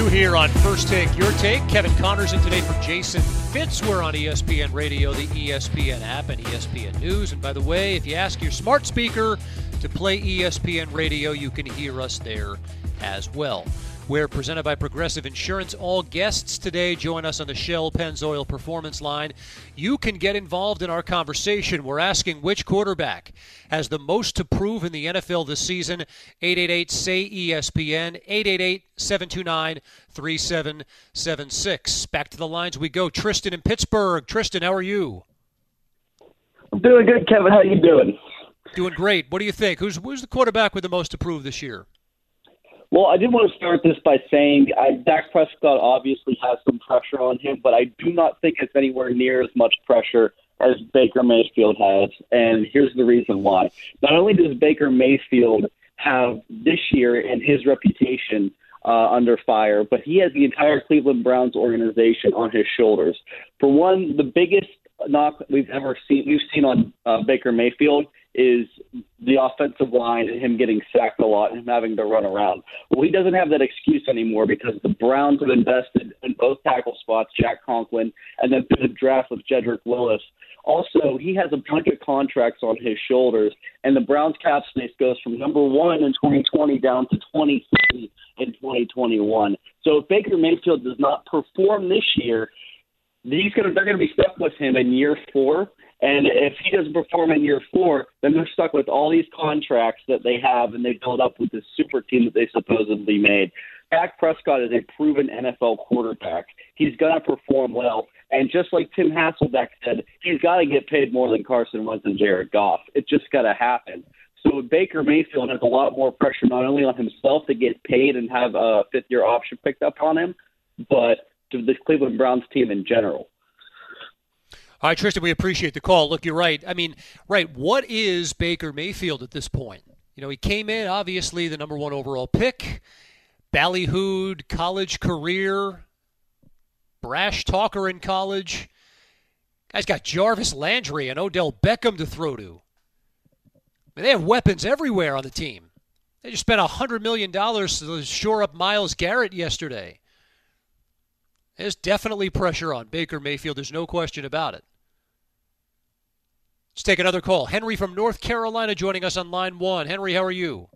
2 here on First Take, Your Take. Kevin Connors in today for Jason Fitz. We're on ESPN Radio, the ESPN app, and ESPN News. And by the way, if you ask your smart speaker to play ESPN Radio, you can hear us there as well. We're presented by Progressive Insurance. All guests today join us on the Shell Pennzoil Performance Line. You can get involved in our conversation. We're asking which quarterback has the most to prove in the NFL this season. 888-SAY-ESPN, 888-729-3776. Back to the lines we go. Tristan in Pittsburgh. Tristan, how are you? I'm doing good, Kevin. How you doing? Doing great. What do you think? Who's the quarterback with the most to prove this year? Well, I did want to start this by saying Dak Prescott obviously has some pressure on him, but I do not think it's anywhere near as much pressure as Baker Mayfield has, and here's the reason why. Not only does Baker Mayfield have this year and his reputation under fire, but he has the entire Cleveland Browns organization on his shoulders. For one, the biggest knock we've seen on Baker Mayfield is the offensive line and him getting sacked a lot and him having to run around. Well, he doesn't have that excuse anymore because the Browns have invested in both tackle spots, Jack Conklin, and then through the draft with Jedrick Willis. Also, he has a bunch of contracts on his shoulders, and the Browns cap space goes from number 1 in 2020 down to 23 in 2021. So if Baker Mayfield does not perform this year, they're going to be stuck with him in year 4. And if he doesn't perform in year 4, then they're stuck with all these contracts that they have, and they build up with this super team that they supposedly made. Dak Prescott is a proven NFL quarterback. He's going to perform well. And just like Tim Hasselbeck said, he's got to get paid more than Carson Wentz and Jared Goff. It's just got to happen. So Baker Mayfield has a lot more pressure not only on himself to get paid and have a fifth-year option picked up on him, but to the Cleveland Browns team in general. All right, Tristan, we appreciate the call. Look, you're right. What is Baker Mayfield at this point? You know, he came in, obviously, the number 1 overall pick, ballyhooed, college career, brash talker in college. Guy's got Jarvis Landry and Odell Beckham to throw to. I mean, they have weapons everywhere on the team. They just spent $100 million to shore up Myles Garrett yesterday. There's definitely pressure on Baker Mayfield. There's no question about it. Let's take another call. Henry from North Carolina joining us on line 1. Henry, how are you?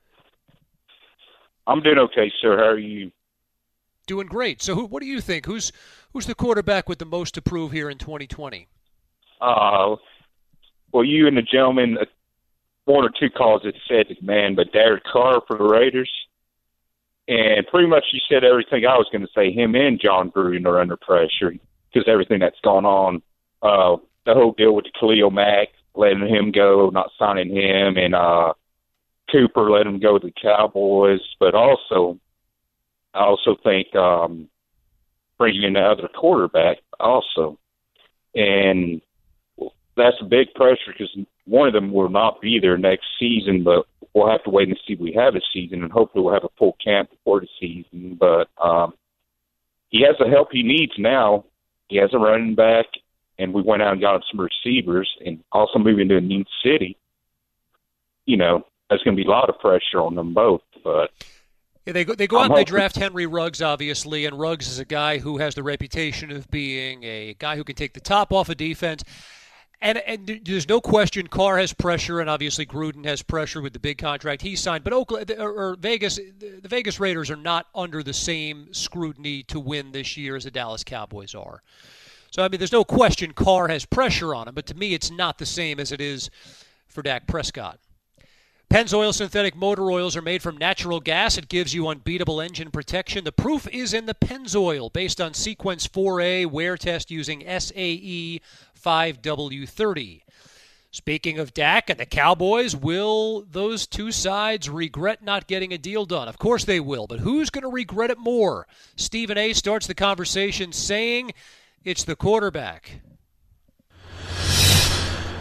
I'm doing okay, sir. How are you? Doing great. So what do you think? Who's the quarterback with the most to prove here in 2020? Well, you and the gentleman, 1 or 2 calls that said it, man, but Derek Carr for the Raiders. And pretty much you said everything I was going to say. Him and John Gruden are under pressure because everything that's gone on. The whole deal with the Khalil Mack, letting him go, not signing him, and Cooper letting him go to the Cowboys. But I also think bringing in the other quarterback also. And that's a big pressure because one of them will not be there next season, but we'll have to wait and see if we have a season, and hopefully we'll have a full camp before the season. But he has the help he needs now. He has a running back, and we went out and got some receivers, and also moving to a new city. You know, there's going to be a lot of pressure on them both. But yeah, they go out and they draft Henry Ruggs, obviously, and Ruggs is a guy who has the reputation of being a guy who can take the top off of defense. And there's no question Carr has pressure, and obviously Gruden has pressure with the big contract he signed. But the Vegas Raiders are not under the same scrutiny to win this year as the Dallas Cowboys are. So, I mean, there's no question Carr has pressure on him, but to me it's not the same as it is for Dak Prescott. Pennzoil synthetic motor oils are made from natural gas. It gives you unbeatable engine protection. The proof is in the Pennzoil, based on Sequence 4A wear test using SAE 5W30. Speaking of Dak and the Cowboys, will those two sides regret not getting a deal done? Of course they will, but who's going to regret it more? Stephen A. starts the conversation saying it's the quarterback.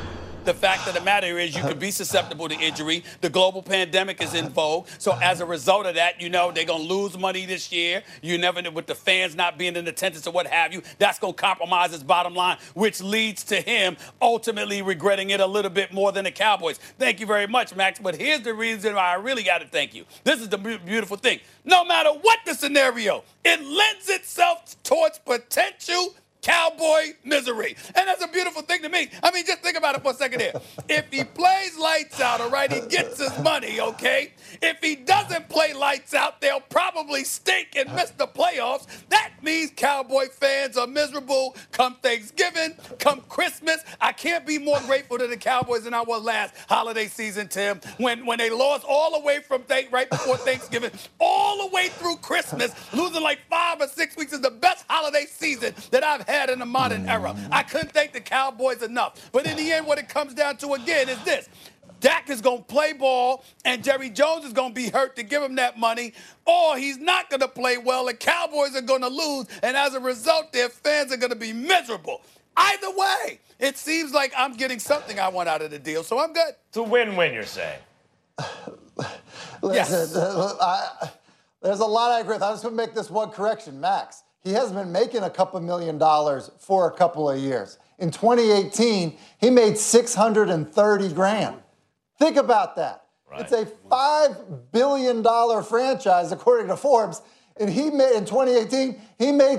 The fact of the matter is you could be susceptible to injury. The global pandemic is in vogue. So as a result of that, they're going to lose money this year. You never know, with the fans not being in attendance or what have you. That's going to compromise his bottom line, which leads to him ultimately regretting it a little bit more than the Cowboys. Thank you very much, Max. But here's the reason why I really got to thank you. This is the beautiful thing. No matter what the scenario, it lends itself towards potential Cowboy misery. And that's a beautiful thing to me. I mean, just think about it for a second here. If he plays lights out, all right, he gets his money, okay? If he doesn't play lights out, they'll probably stink and miss the playoffs. That means Cowboy fans are miserable come Thanksgiving, come Christmas. I can't be more grateful to the Cowboys than I was last holiday season, Tim, when they lost all the way from right before Thanksgiving, all the way through Christmas, losing like 5 or 6 weeks is the best holiday season that I've had in the modern era. I couldn't thank the Cowboys enough. But in the end, what it comes down to again is this. Dak is going to play ball, and Jerry Jones is going to be hurt to give him that money, or he's not going to play well, and Cowboys are going to lose, and as a result, their fans are going to be miserable. Either way, it seems like I'm getting something I want out of the deal, so I'm good. It's a win-win, you're saying. Listen, there's a lot I agree with. I just want to make this one correction, Max. He has been making a couple $1 million for a couple of years. In 2018, he made $630,000. Think about that. Right. It's a $5 billion franchise, according to Forbes, and he made in 2018 he made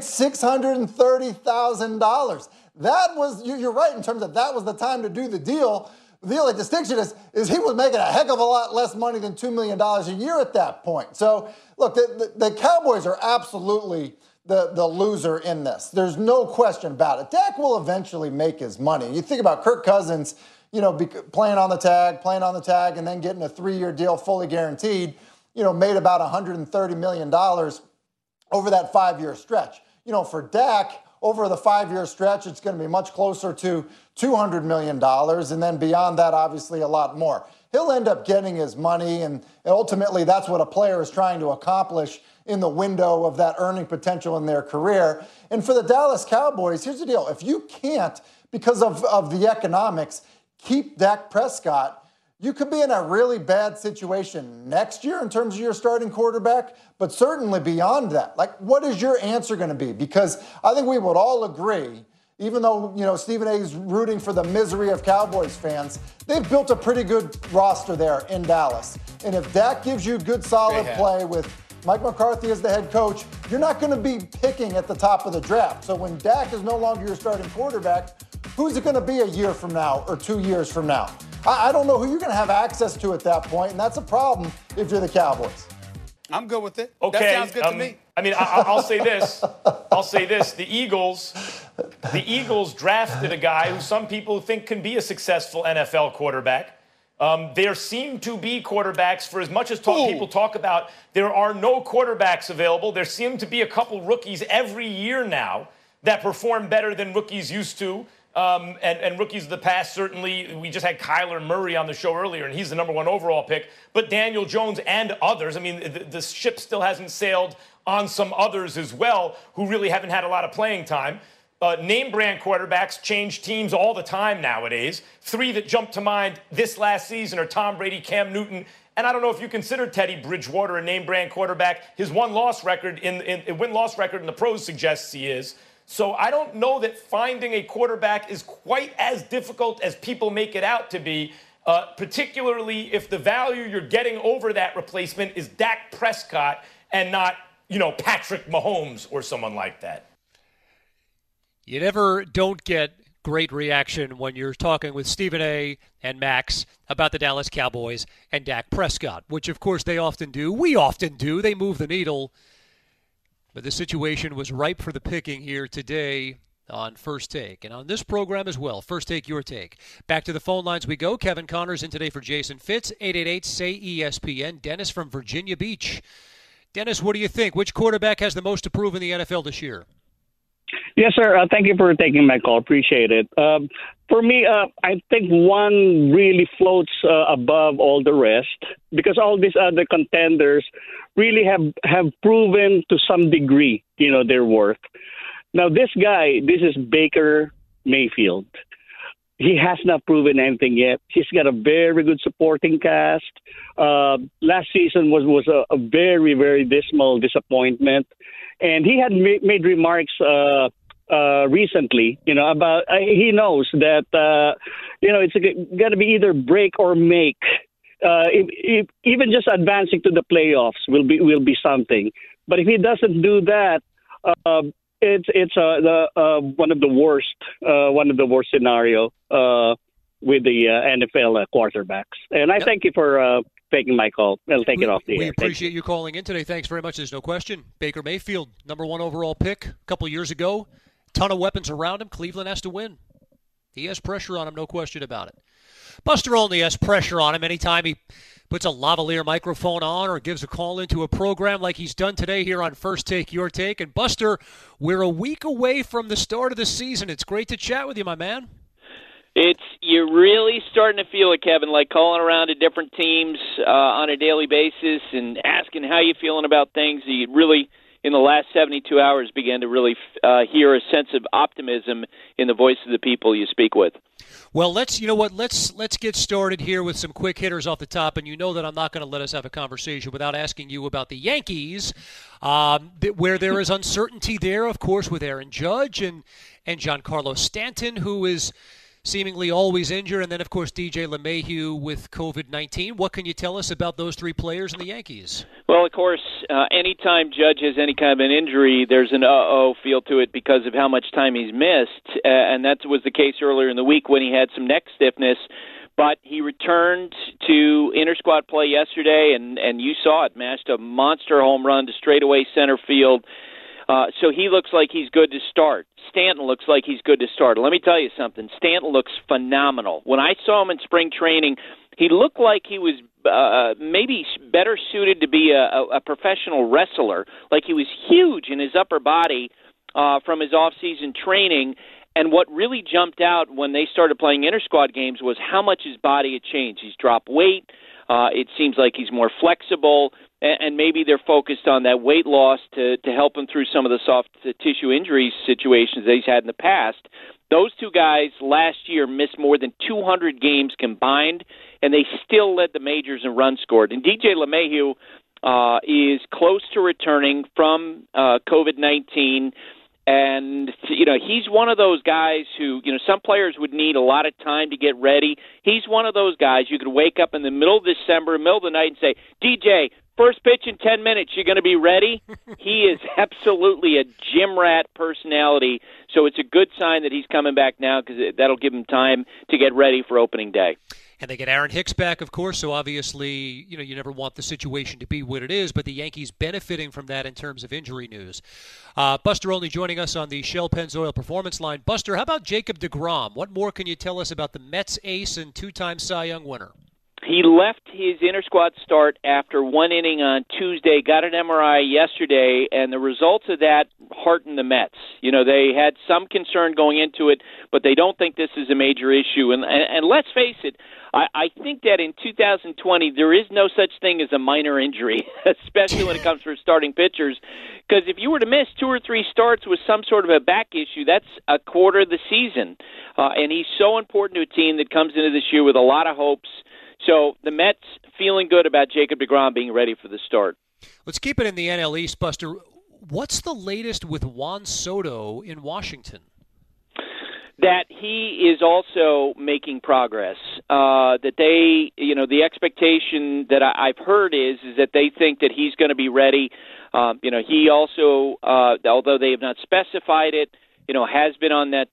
$630,000. That was you're right in terms of that was the time to do the deal. The only distinction is he was making a heck of a lot less money than $2 million a year at that point. So look, the Cowboys are absolutely the loser in this. There's no question about it. Dak will eventually make his money. You think about Kirk Cousins, playing on the tag, and then getting a 3-year deal fully guaranteed, made about $130 million over that 5-year stretch. For Dak, over the 5-year stretch, it's going to be much closer to $200 million, and then beyond that, obviously, a lot more. He'll end up getting his money, and ultimately that's what a player is trying to accomplish in the window of that earning potential in their career. And for the Dallas Cowboys, here's the deal. If you can't, because of the economics, keep Dak Prescott, you could be in a really bad situation next year in terms of your starting quarterback, but certainly beyond that. Like, what is your answer going to be? Because I think we would all agree, even though, Stephen A. is rooting for the misery of Cowboys fans, they've built a pretty good roster there in Dallas. And if Dak gives you good, solid play with Mike McCarthy as the head coach, you're not going to be picking at the top of the draft. So when Dak is no longer your starting quarterback, who's it going to be a year from now or 2 years from now? I don't know who you're going to have access to at that point, and that's a problem if you're the Cowboys. I'm good with it. Okay. That sounds good to me. I mean, I'll say this. The Eagles drafted a guy who some people think can be a successful NFL quarterback. There seem to be quarterbacks, for as much as people talk about there are no quarterbacks available, there seem to be a couple rookies every year now that perform better than rookies used to. And rookies of the past, certainly, we just had Kyler Murray on the show earlier, and he's the number 1 overall pick. But Daniel Jones and others, I mean, the ship still hasn't sailed on some others as well who really haven't had a lot of playing time. Name brand quarterbacks change teams all the time nowadays. 3 that jump to mind this last season are Tom Brady, Cam Newton, and I don't know if you consider Teddy Bridgewater a name brand quarterback. His win-loss record in the pros suggests he is. So I don't know that finding a quarterback is quite as difficult as people make it out to be, particularly if the value you're getting over that replacement is Dak Prescott and not, Patrick Mahomes or someone like that. You never don't get great reaction when you're talking with Stephen A. and Max about the Dallas Cowboys and Dak Prescott, which, of course, they often do. We often do. They move the needle. But the situation was ripe for the picking here today on First Take. And on this program as well, First Take, Your Take. Back to the phone lines we go. Kevin Connors in today for Jason Fitz, 888-SAY-ESPN. Dennis from Virginia Beach. Dennis, what do you think? Which quarterback has the most to prove in the NFL this year? Yes, sir. Thank you for taking my call. Appreciate it. For me, I think one really floats above all the rest because all these other contenders really have proven to some degree, their worth. Now, this is Baker Mayfield. he has not proven anything yet. He's got a very good supporting cast. Last season was a very, very dismal disappointment. And he had made remarks recently, about he knows that, it's got to be either break or make. If even just advancing to the playoffs will be something. But if he doesn't do that, it's one of the worst scenario with the NFL quarterbacks. And I thank you for taking my call. I'll take it off the air. We appreciate you calling in today. Thanks very much. There's no question. Baker Mayfield, number 1 overall pick a couple of years ago. Ton of weapons around him. Cleveland has to win. He has pressure on him, no question about it. Buster Olney has pressure on him anytime he puts a lavalier microphone on or gives a call into a program like he's done today here on First Take, Your Take. And Buster, we're a week away from the start of the season. It's great to chat with you, my man. You're really starting to feel it, Kevin, like calling around to different teams on a daily basis and asking how you're feeling about things. You really, in the last 72 hours, began to really hear a sense of optimism in the voice of the people you speak with. Well, let's get started here with some quick hitters off the top, and you know that I'm not going to let us have a conversation without asking you about the Yankees, where there is uncertainty there, of course, with Aaron Judge and Giancarlo Stanton, who is seemingly always injured, and then, of course, DJ LeMahieu with COVID-19. What can you tell us about those 3 players in the Yankees? Well, of course, anytime Judge has any kind of an injury, there's an uh-oh feel to it because of how much time he's missed, and that was the case earlier in the week when he had some neck stiffness. But he returned to inter-squad play yesterday, and you saw it, mashed a monster home run to straightaway center field. So he looks like he's good to start. Stanton looks like he's good to start. Let me tell you something. Stanton looks phenomenal. When I saw him in spring training, he looked like he was maybe better suited to be a professional wrestler. Like he was huge in his upper body from his off-season training. And what really jumped out when they started playing inter-squad games was how much his body had changed. He's dropped weight. It seems like he's more flexible. And maybe they're focused on that weight loss to help him through some of the soft tissue injury situations that he's had in the past. Those 2 guys last year missed more than 200 games combined, and they still led the majors in runs scored. And DJ LeMahieu is close to returning from COVID-19. And, he's one of those guys who, some players would need a lot of time to get ready. He's one of those guys you could wake up in the middle of December, middle of the night, and say, DJ, first pitch in 10 minutes, you're going to be ready? He is absolutely a gym rat personality, so it's a good sign that he's coming back now because that'll give him time to get ready for opening day. And they get Aaron Hicks back, of course, so obviously, you never want the situation to be what it is, but the Yankees benefiting from that in terms of injury news. Buster Olney joining us on the Shell Pennzoil Performance Line. Buster, how about Jacob deGrom? What more can you tell us about the Mets ace and 2-time Cy Young winner? He left his inter-squad start after 1 inning on Tuesday, got an MRI yesterday, and the results of that heartened the Mets. They had some concern going into it, but they don't think this is a major issue. And let's face it, I think that in 2020 there is no such thing as a minor injury, especially when it comes for starting pitchers, because if you were to miss 2 or 3 starts with some sort of a back issue, that's a quarter of the season. And he's so important to a team that comes into this year with a lot of hopes. So the Mets feeling good about Jacob deGrom being ready for the start. Let's keep it in the NL East, Buster. What's the latest with Juan Soto in Washington? That he is also making progress. That they, the expectation that I've heard is that they think that he's going to be ready. He also, although they have not specified it, has been on that,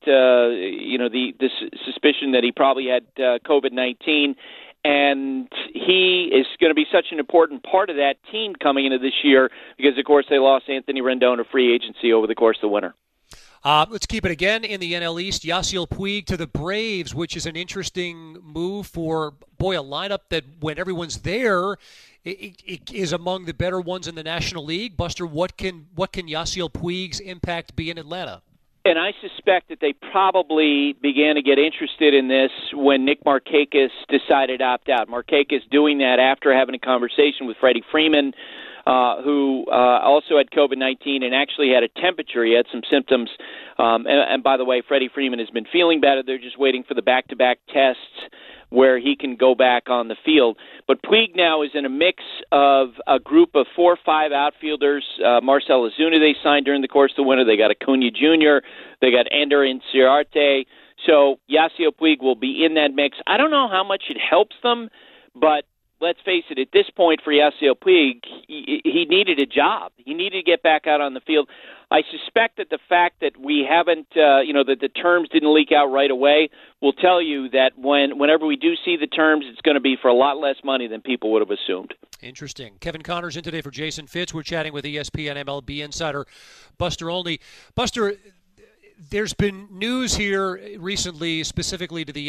the suspicion that he probably had COVID-19. And he is going to be such an important part of that team coming into this year because, of course, they lost Anthony Rendon to free agency over the course of the winter. Let's keep it again in the NL East. Yasiel Puig to the Braves, which is an interesting move for, a lineup that when everyone's there, it is among the better ones in the National League. Buster, what can Yasiel Puig's impact be in Atlanta? And I suspect that they probably began to get interested in this when Nick Markakis decided to opt out. Markakis doing that after having a conversation with Freddie Freeman who also had COVID-19 and actually had a temperature. He had some symptoms. And by the way, Freddie Freeman has been feeling better. They're just waiting for the back-to-back tests where he can go back on the field. But Puig now is in a mix of a group of 4 or 5 outfielders. Marcell Ozuna they signed during the course of the winter. They got Acuna Jr., they got Ender Inciarte. So Yasiel Puig will be in that mix. I don't know how much it helps them, but let's face it, at this point for Yasiel Puig, he needed a job. He needed to get back out on the field. I suspect that the fact that we haven't, that the terms didn't leak out right away will tell you that whenever we do see the terms, it's going to be for a lot less money than people would have assumed. Interesting. Kevin Connors in today for Jason Fitz. We're chatting with ESPN MLB insider Buster Olney. Buster, there's been news here recently, specifically to the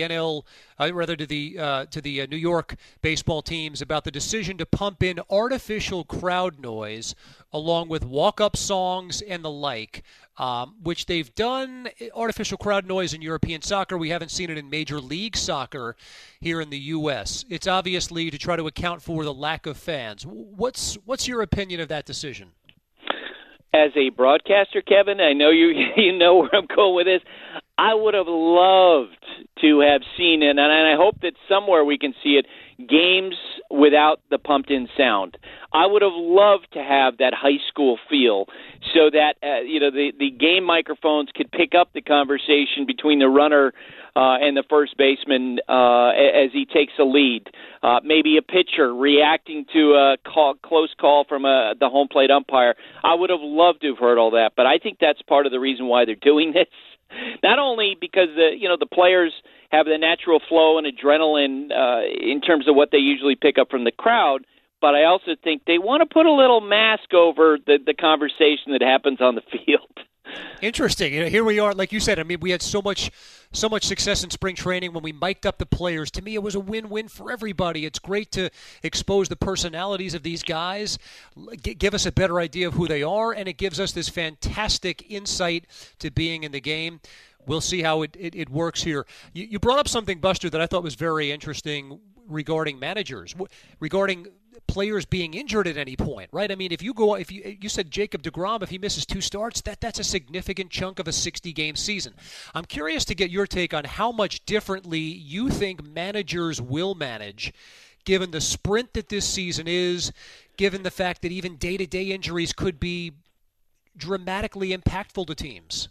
to the New York baseball teams about the decision to pump in artificial crowd noise along with walk-up songs and the like, which they've done artificial crowd noise in European soccer. We haven't seen it in Major League Soccer here in the U.S. It's obviously to try to account for the lack of fans. What's your opinion of that decision? As a broadcaster, Kevin, I know you know where I'm going with this. I would have loved to have seen it, and I hope that somewhere we can see it, games without the pumped-in sound. I would have loved to have that high school feel so that the game microphones could pick up the conversation between the runner and the first baseman as he takes a lead. Maybe a pitcher reacting to a close call from the home plate umpire. I would have loved to have heard all that, but I think that's part of the reason why they're doing this. Not only because the players have the natural flow and adrenaline in terms of what they usually pick up from the crowd, but I also think they want to put a little mask over the conversation that happens on the field. Interesting. Here we are, like you said. I mean, we had so much success in spring training when we mic'd up the players. To me, it was a win-win for everybody. It's great to expose the personalities of these guys, give us a better idea of who they are, and it gives us this fantastic insight to being in the game. We'll see how it works here. You brought up something, Buster, that I thought was very interesting regarding managers, regarding players being injured at any point, right? I mean, if you said Jacob deGrom, if he misses 2 starts, that's a significant chunk of a 60-game season. I'm curious to get your take on how much differently you think managers will manage, given the sprint that this season is, given the fact that even day-to-day injuries could be dramatically impactful to teams.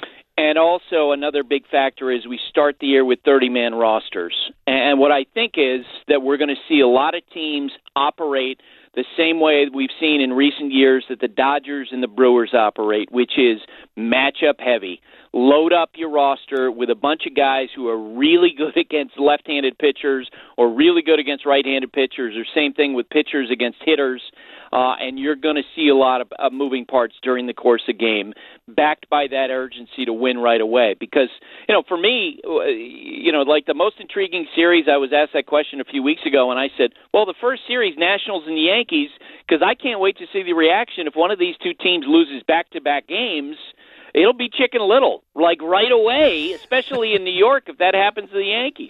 And also another big factor is we start the year with 30-man rosters. And what I think is that we're going to see a lot of teams operate the same way we've seen in recent years that the Dodgers and the Brewers operate, which is matchup heavy. Load up your roster with a bunch of guys who are really good against left-handed pitchers or really good against right-handed pitchers, or same thing with pitchers against hitters. And you're going to see a lot of moving parts during the course of the game, backed by that urgency to win right away. Because, for me, like the most intriguing series, I was asked that question a few weeks ago, and I said, well, the first series, Nationals and the Yankees, because I can't wait to see the reaction if one of these two teams loses back-to-back games. It'll be Chicken Little, like right away, especially in New York if that happens to the Yankees.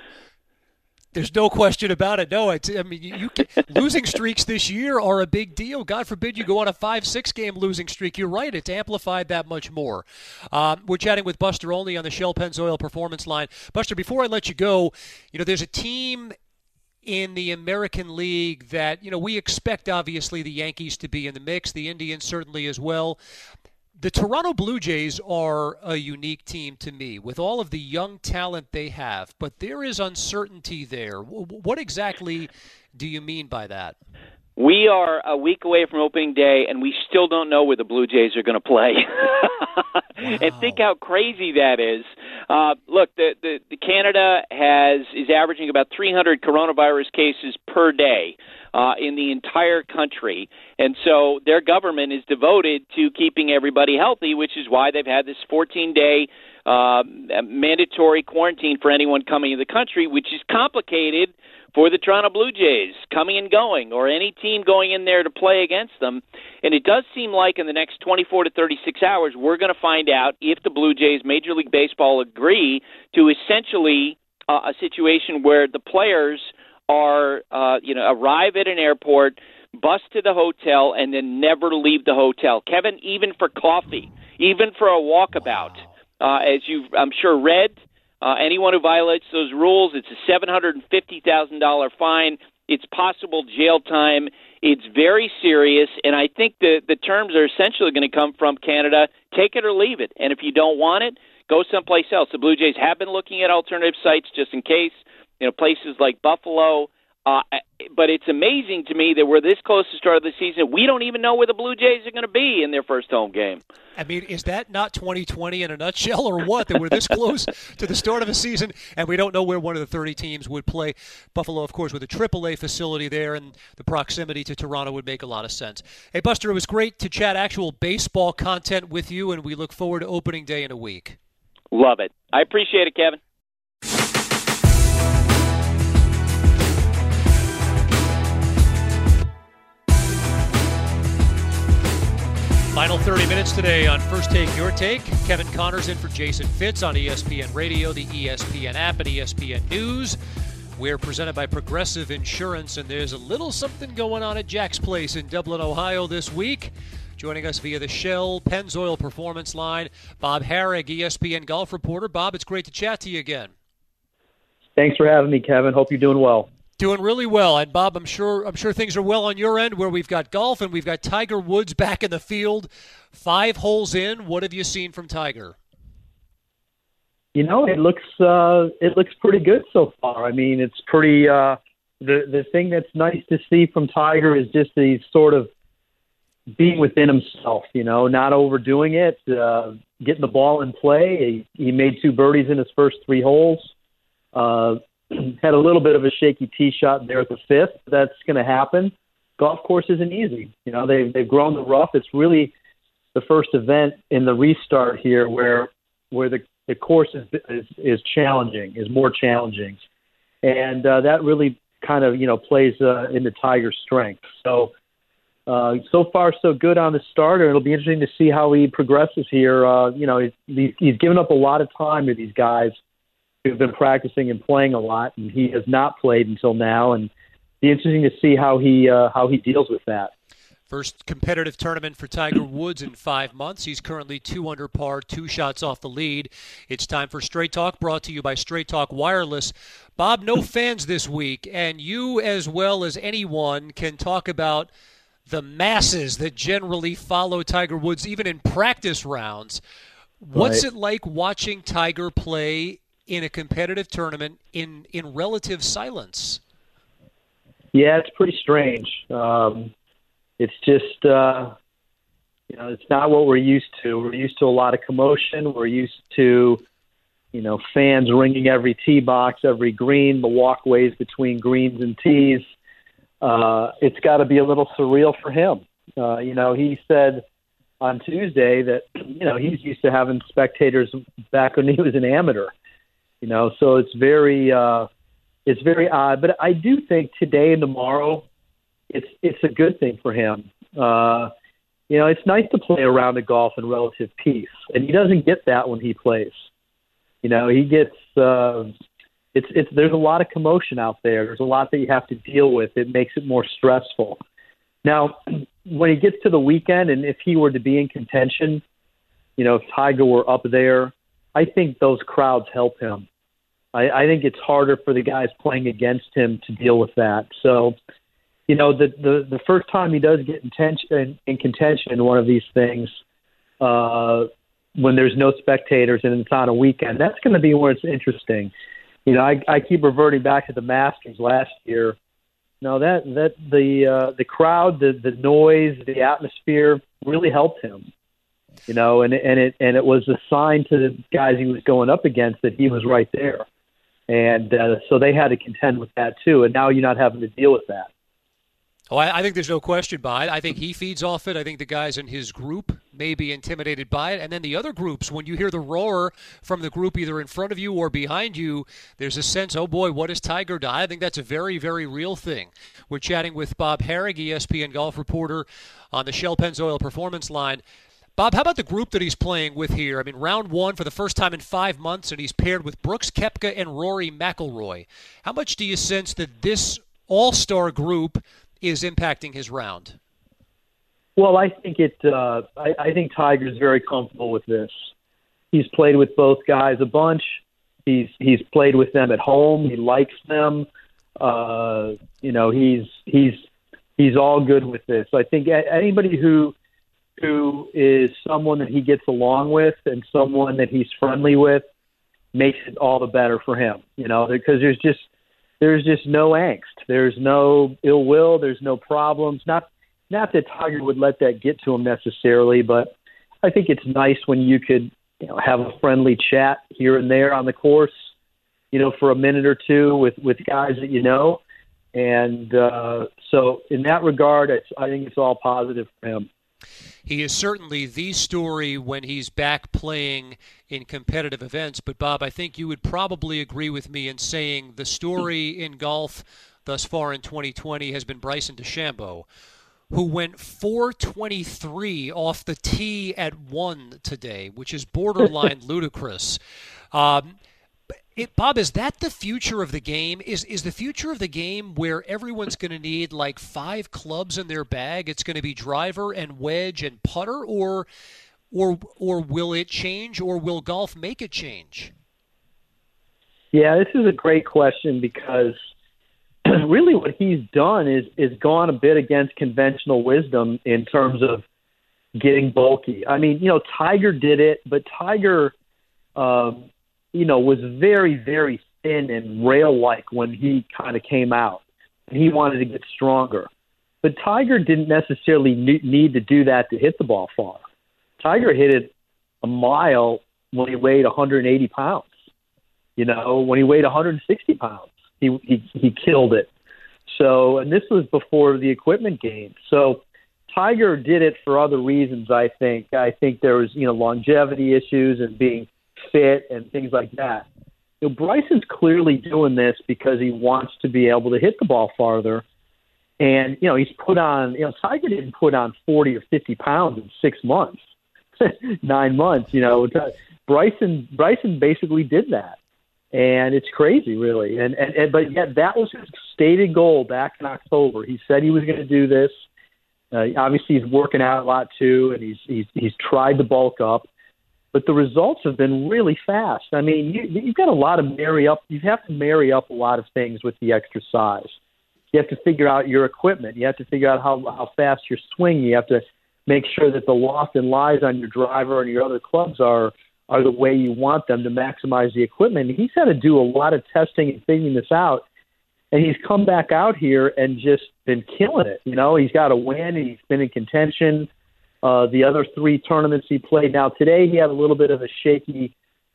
There's no question about it. No, losing streaks this year are a big deal. God forbid you go on a 5-6 game losing streak. You're right. It's amplified that much more. We're chatting with Buster Olney on the Shell Pennzoil Performance Line. Buster, before I let you go, there's a team in the American League that, we expect, obviously, the Yankees to be in the mix, the Indians certainly as well. The Toronto Blue Jays are a unique team to me with all of the young talent they have, but there is uncertainty there. What exactly do you mean by that? We are a week away from opening day, and we still don't know where the Blue Jays are going to play. Wow. And think how crazy that is. Look, the Canada is averaging about 300 coronavirus cases per day in the entire country. And so their government is devoted to keeping everybody healthy, which is why they've had this 14-day mandatory quarantine for anyone coming into the country, which is complicated for the Toronto Blue Jays coming and going, or any team going in there to play against them. And it does seem like in the next 24 to 36 hours, we're going to find out if the Blue Jays, Major League Baseball, agree to essentially a situation where the players are, arrive at an airport, bus to the hotel, and then never leave the hotel. Kevin, even for coffee, even for a walkabout, as you've, I'm sure, read, anyone who violates those rules, it's a $750,000 fine. It's possible jail time. It's very serious, and I think the terms are essentially going to come from Canada. Take it or leave it, and if you don't want it, go someplace else. The Blue Jays have been looking at alternative sites just in case, places like Buffalo. But it's amazing to me that we're this close to the start of the season. We don't even know where the Blue Jays are going to be in their first home game. I mean, is that not 2020 in a nutshell, or what? That we're this close to the start of a season, and we don't know where one of the 30 teams would play. Buffalo, of course, with a AAA facility there, and the proximity to Toronto would make a lot of sense. Hey, Buster, it was great to chat actual baseball content with you, and we look forward to opening day in a week. Love it. I appreciate it, Kevin. Final 30 minutes today on First Take, Your Take. Kevin Connors in for Jason Fitz on ESPN Radio, the ESPN app, and ESPN News. We're presented by Progressive Insurance, and there's a little something going on at Jack's Place in Dublin, Ohio this week. Joining us via the Shell Pennzoil Performance Line, Bob Harig, ESPN golf reporter. Bob, it's great to chat to you again. Thanks for having me, Kevin. Hope you're doing well. Doing really well, and Bob, I'm sure things are well on your end, where we've got golf and we've got Tiger Woods back in the field. 5 holes in. What have you seen from Tiger? It looks pretty good so far. I mean, it's pretty. The thing that's nice to see from Tiger is just the sort of being within himself. Not overdoing it, getting the ball in play. He made 2 birdies in his first 3 holes. Had a little bit of a shaky tee shot there at the 5th. That's going to happen. Golf course isn't easy. They've grown the rough. It's really the first event in the restart here where the course is challenging, is more challenging, and that really kind of plays into Tiger's strength. So far so good on the starter. It'll be interesting to see how he progresses here. He's given up a lot of time to these guys who've been practicing and playing a lot, and he has not played until now, and it'll be interesting to see how he deals with that. First competitive tournament for Tiger Woods in 5 months. He's currently 2 under par, 2 shots off the lead. It's time for Straight Talk, brought to you by Straight Talk Wireless. Bob, no fans this week, and you as well as anyone can talk about the masses that generally follow Tiger Woods, even in practice rounds. What's it like watching Tiger play in a competitive tournament in relative silence? Yeah, it's pretty strange. It's just, it's not what we're used to. We're used to a lot of commotion. We're used to, fans ringing every tee box, every green, the walkways between greens and tees. It's got to be a little surreal for him. He said on Tuesday that, he's used to having spectators back when he was an amateur. So it's very odd. But I do think today and tomorrow, it's a good thing for him. It's nice to play a round of golf in relative peace, and he doesn't get that when he plays. He gets there's a lot of commotion out there. There's a lot that you have to deal with. It makes it more stressful. Now, when he gets to the weekend, and if he were to be in contention, if Tiger were up there, I think those crowds help him. I think it's harder for the guys playing against him to deal with that. So, the first time he does get in contention in one of these things, when there's no spectators and it's on a weekend, that's going to be where it's interesting. I keep reverting back to the Masters last year. That the crowd, the noise, the atmosphere really helped him. And it was a sign to the guys he was going up against that he was right there. And so they had to contend with that too. And now you're not having to deal with that. Oh, I think there's no question by it. I think he feeds off it. I think the guys in his group may be intimidated by it. And then the other groups, when you hear the roar from the group either in front of you or behind you, there's a sense, oh boy, what has Tiger done? I think that's a very, very real thing. We're chatting with Bob Harig, ESPN golf reporter on the Shell Pennzoil Performance Line. Bob, how about the group that he's playing with here? I mean, round 1 for the first time in 5 months, and he's paired with Brooks Koepka and Rory McIlroy. How much do you sense that this all-star group is impacting his round? Well, I think I think Tiger's very comfortable with this. He's played with both guys a bunch. He's played with them at home. He likes them. He's all good with this. I think anybody who is someone that he gets along with and someone that he's friendly with makes it all the better for him. Because there's just no angst. There's no ill will. There's no problems. Not that Tiger would let that get to him necessarily, but I think it's nice when you could have a friendly chat here and there on the course, for a minute or two with guys that you know. And so in that regard, I think it's all positive for him. He is certainly the story when he's back playing in competitive events. But, Bob, I think you would probably agree with me in saying the story in golf thus far in 2020 has been Bryson DeChambeau, who went 423 off the tee at 1 today, which is borderline ludicrous. Bob, is that the future of the game? Is the future of the game where everyone's going to need like 5 clubs in their bag? It's going to be driver and wedge and putter, or will it change, or will golf make it change? Yeah, this is a great question because really what he's done is gone a bit against conventional wisdom in terms of getting bulky. I mean, Tiger did it, but Tiger was very, very thin and rail-like when he kind of came out. And he wanted to get stronger. But Tiger didn't necessarily need to do that to hit the ball far. Tiger hit it a mile when he weighed 180 pounds. When he weighed 160 pounds, he killed it. So, and this was before the equipment game. So Tiger did it for other reasons, I think. I think there was, longevity issues and being fit and things like that. Bryson's clearly doing this because he wants to be able to hit the ball farther. And, he's put on, Tiger didn't put on 40 or 50 pounds in 6 months, 9 months, Bryson basically did that. And it's crazy, really. But yet that was his stated goal back in October. He said he was going to do this. Obviously, he's working out a lot, too, and he's tried to bulk up. But the results have been really fast. I mean, you've got a lot of you have to marry up a lot of things with the extra size. You have to figure out your equipment. You have to figure out how fast you're swinging. You have to make sure that the loft and lies on your driver and your other clubs are the way you want them to maximize the equipment. He's had to do a lot of testing and figuring this out. And he's come back out here and just been killing it. He's got a win and he's been in contention. The other 3 tournaments he played. Now, today he had a little bit of a shaky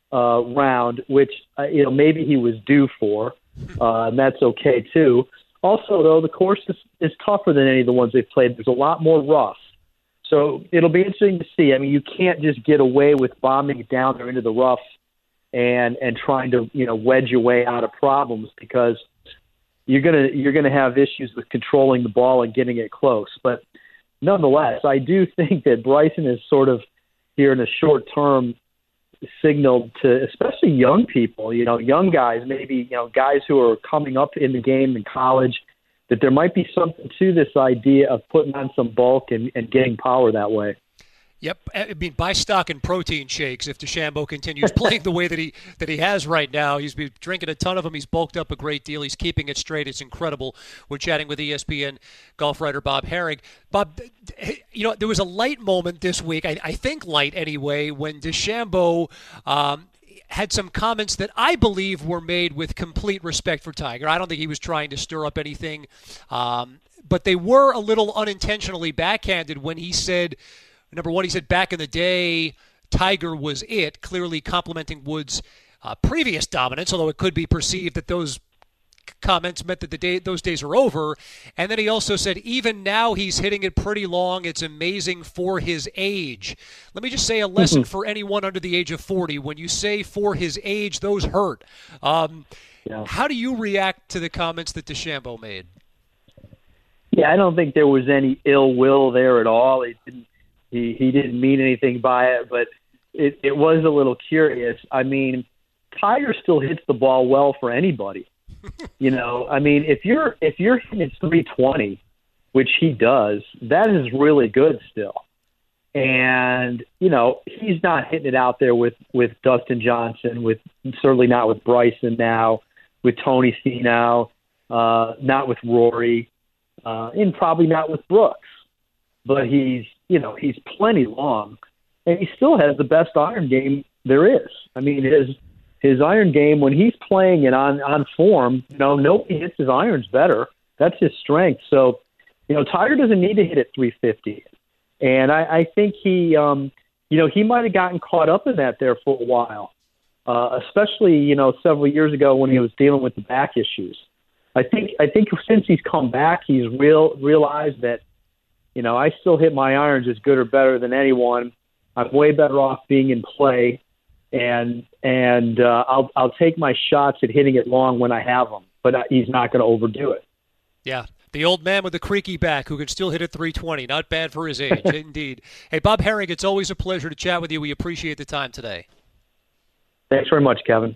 round, which, maybe he was due for, and that's okay, too. Also, though, the course is tougher than any of the ones they've played. There's a lot more rough. So it'll be interesting to see. I mean, you can't just get away with bombing it down there into the rough and trying to, wedge your way out of problems because you're gonna have issues with controlling the ball and getting it close. But nonetheless, I do think that Bryson is sort of here in a short term signaled to especially young people, young guys, maybe, guys who are coming up in the game in college, that there might be something to this idea of putting on some bulk and getting power that way. Yep, I mean, buy stock in protein shakes if DeChambeau continues playing the way that he has right now. He's been drinking a ton of them. He's bulked up a great deal. He's keeping it straight. It's incredible. We're chatting with ESPN golf writer Bob Harig. Bob, there was a light moment this week, I think light anyway, when DeChambeau had some comments that I believe were made with complete respect for Tiger. I don't think he was trying to stir up anything, but they were a little unintentionally backhanded when he said, number one, he said back in the day, Tiger was it, clearly complimenting Woods' previous dominance, although it could be perceived that those comments meant that those days are over. And then he also said, even now he's hitting it pretty long. It's amazing for his age. Let me just say a lesson for anyone under the age of 40. When you say for his age, those hurt. How do you react to the comments that DeChambeau made? Yeah, I don't think there was any ill will there at all. He didn't mean anything by it, but it was a little curious. I mean, Tiger still hits the ball well for anybody. I mean, if you're hitting it 320 which he does, that is really good still. And, he's not hitting it out there with Dustin Johnson, certainly not with Bryson now, with Tony Finau, not with Rory, and probably not with Brooks. But he's plenty long, and he still has the best iron game there is. I mean, his iron game, when he's playing and on form, nobody hits his irons better. That's his strength. So, Tiger doesn't need to hit at 350. And I think he might have gotten caught up in that there for a while, especially, several years ago when he was dealing with the back issues. I think since he's come back, he's realized that, I still hit my irons as good or better than anyone. I'm way better off being in play, and I'll take my shots at hitting it long when I have them, but he's not going to overdo it. Yeah. The old man with the creaky back who can still hit at 320. Not bad for his age, indeed. Hey, Bob Haring, it's always a pleasure to chat with you. We appreciate the time today. Thanks very much, Kevin.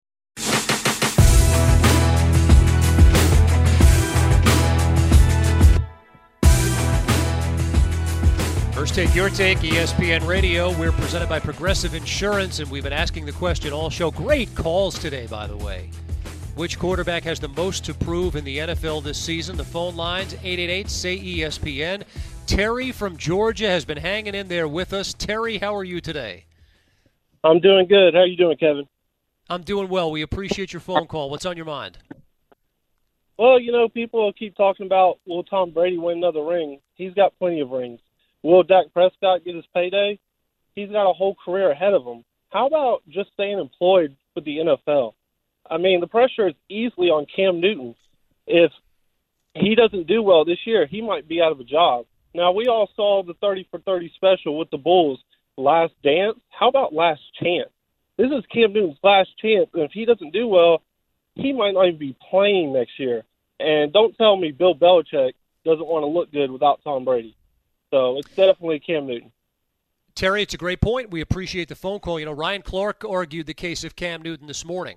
First Take, Your Take, ESPN Radio. We're presented by Progressive Insurance, and we've been asking the question all show. Great calls today, by the way. Which quarterback has the most to prove in the NFL this season? The phone lines, 888-SAY-ESPN. Terry from Georgia has been hanging in there with us. Terry, how are you today? I'm doing good. How are you doing, Kevin? I'm doing well. We appreciate your phone call. What's on your mind? Well, people keep talking about, will Tom Brady win another ring? He's got plenty of rings. Will Dak Prescott get his payday? He's got a whole career ahead of him. How about just staying employed with the NFL? I mean, the pressure is easily on Cam Newton. If he doesn't do well this year, he might be out of a job. Now, we all saw the 30 for 30 special with the Bulls, Last Dance. How about Last Chance? This is Cam Newton's last chance, and if he doesn't do well, he might not even be playing next year. And don't tell me Bill Belichick doesn't want to look good without Tom Brady. So it's definitely Cam Newton. Terry, it's a great point. We appreciate the phone call. Ryan Clark argued the case of Cam Newton this morning.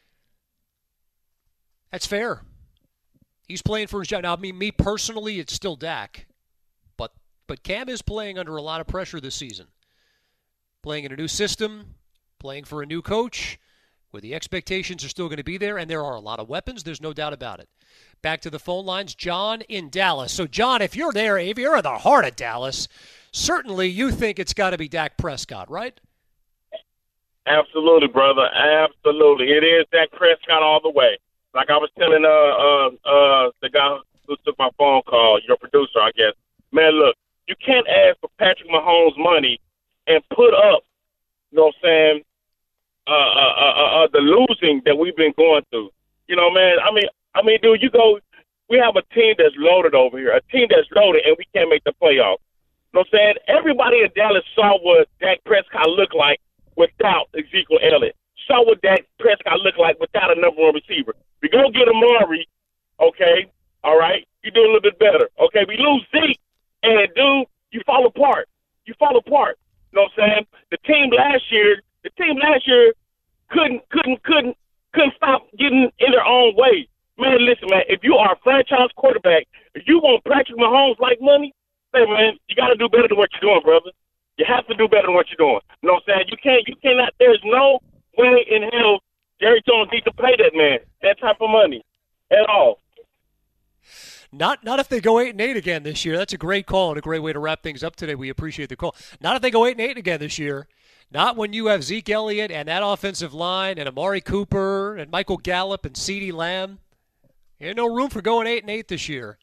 That's fair. He's playing for his job. Now, me personally, it's still Dak. But Cam is playing under a lot of pressure this season. Playing in a new system, playing for a new coach, where the expectations are still going to be there, and there are a lot of weapons. There's no doubt about it. Back to the phone lines, John in Dallas. So, John, if you're there, if you're in the heart of Dallas, certainly you think it's got to be Dak Prescott, right? Absolutely, brother. Absolutely. It is Dak Prescott all the way. Like I was telling the guy who took my phone call, your producer, I guess. Man, look, you can't ask for Patrick Mahomes' money and put up, the losing that we've been going through. Man, I mean, dude, we have a team that's loaded over here, and we can't make the playoffs. You know what I'm saying? Everybody in Dallas saw what Dak Prescott looked like without Ezekiel Elliott. Saw what Dak Prescott looked like without a number one receiver. We go get Amari, okay, all right? You do a little bit better. Okay, we lose Zeke, and, dude, you fall apart. You know what I'm saying? The team last year couldn't stop getting in their own way. Man, listen, man, if you are a franchise quarterback, if you want Patrick Mahomes like money, hey, man, you got to do better than what you're doing, brother. You have to do better than what you're doing. You know what I'm saying? You cannot, there's no way in hell Jerry Jones needs to pay that man that type of money at all. Not if they go 8-8 again this year. That's a great call and a great way to wrap things up today. We appreciate the call. Not if they go 8-8 again this year. Not when you have Zeke Elliott and that offensive line and Amari Cooper and Michael Gallup and CeeDee Lamb. There's no room for going 8-8 this year.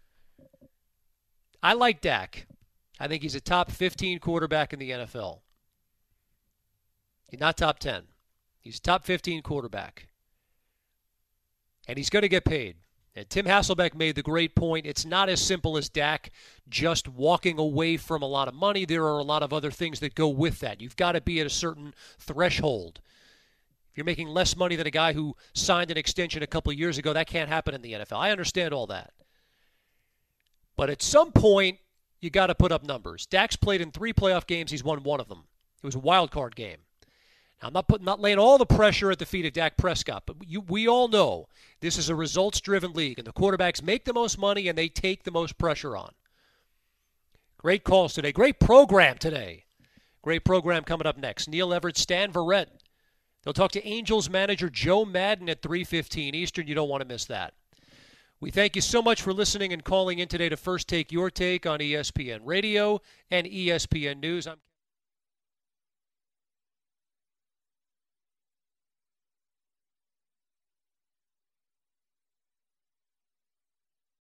I like Dak. I think he's a top 15 quarterback in the NFL. He's not top 10. He's a top 15 quarterback. And he's going to get paid. And Tim Hasselbeck made the great point. It's not as simple as Dak just walking away from a lot of money. There are a lot of other things that go with that. You've got to be at a certain threshold. If you're making less money than a guy who signed an extension a couple of years ago, that can't happen in the NFL. I understand all that. But at some point, you got to put up numbers. Dak's played in 3 playoff games. He's won one of them. It was a wild card game. Now, I'm not laying all the pressure at the feet of Dak Prescott, but we all know this is a results-driven league, and the quarterbacks make the most money and they take the most pressure on. Great calls today. Great program today. Great program coming up next. Neil Everett, Stan Verrett. They'll talk to Angels manager Joe Madden at 3:15 Eastern. You don't want to miss that. We thank you so much for listening and calling in today to First Take Your Take on ESPN Radio and ESPN News.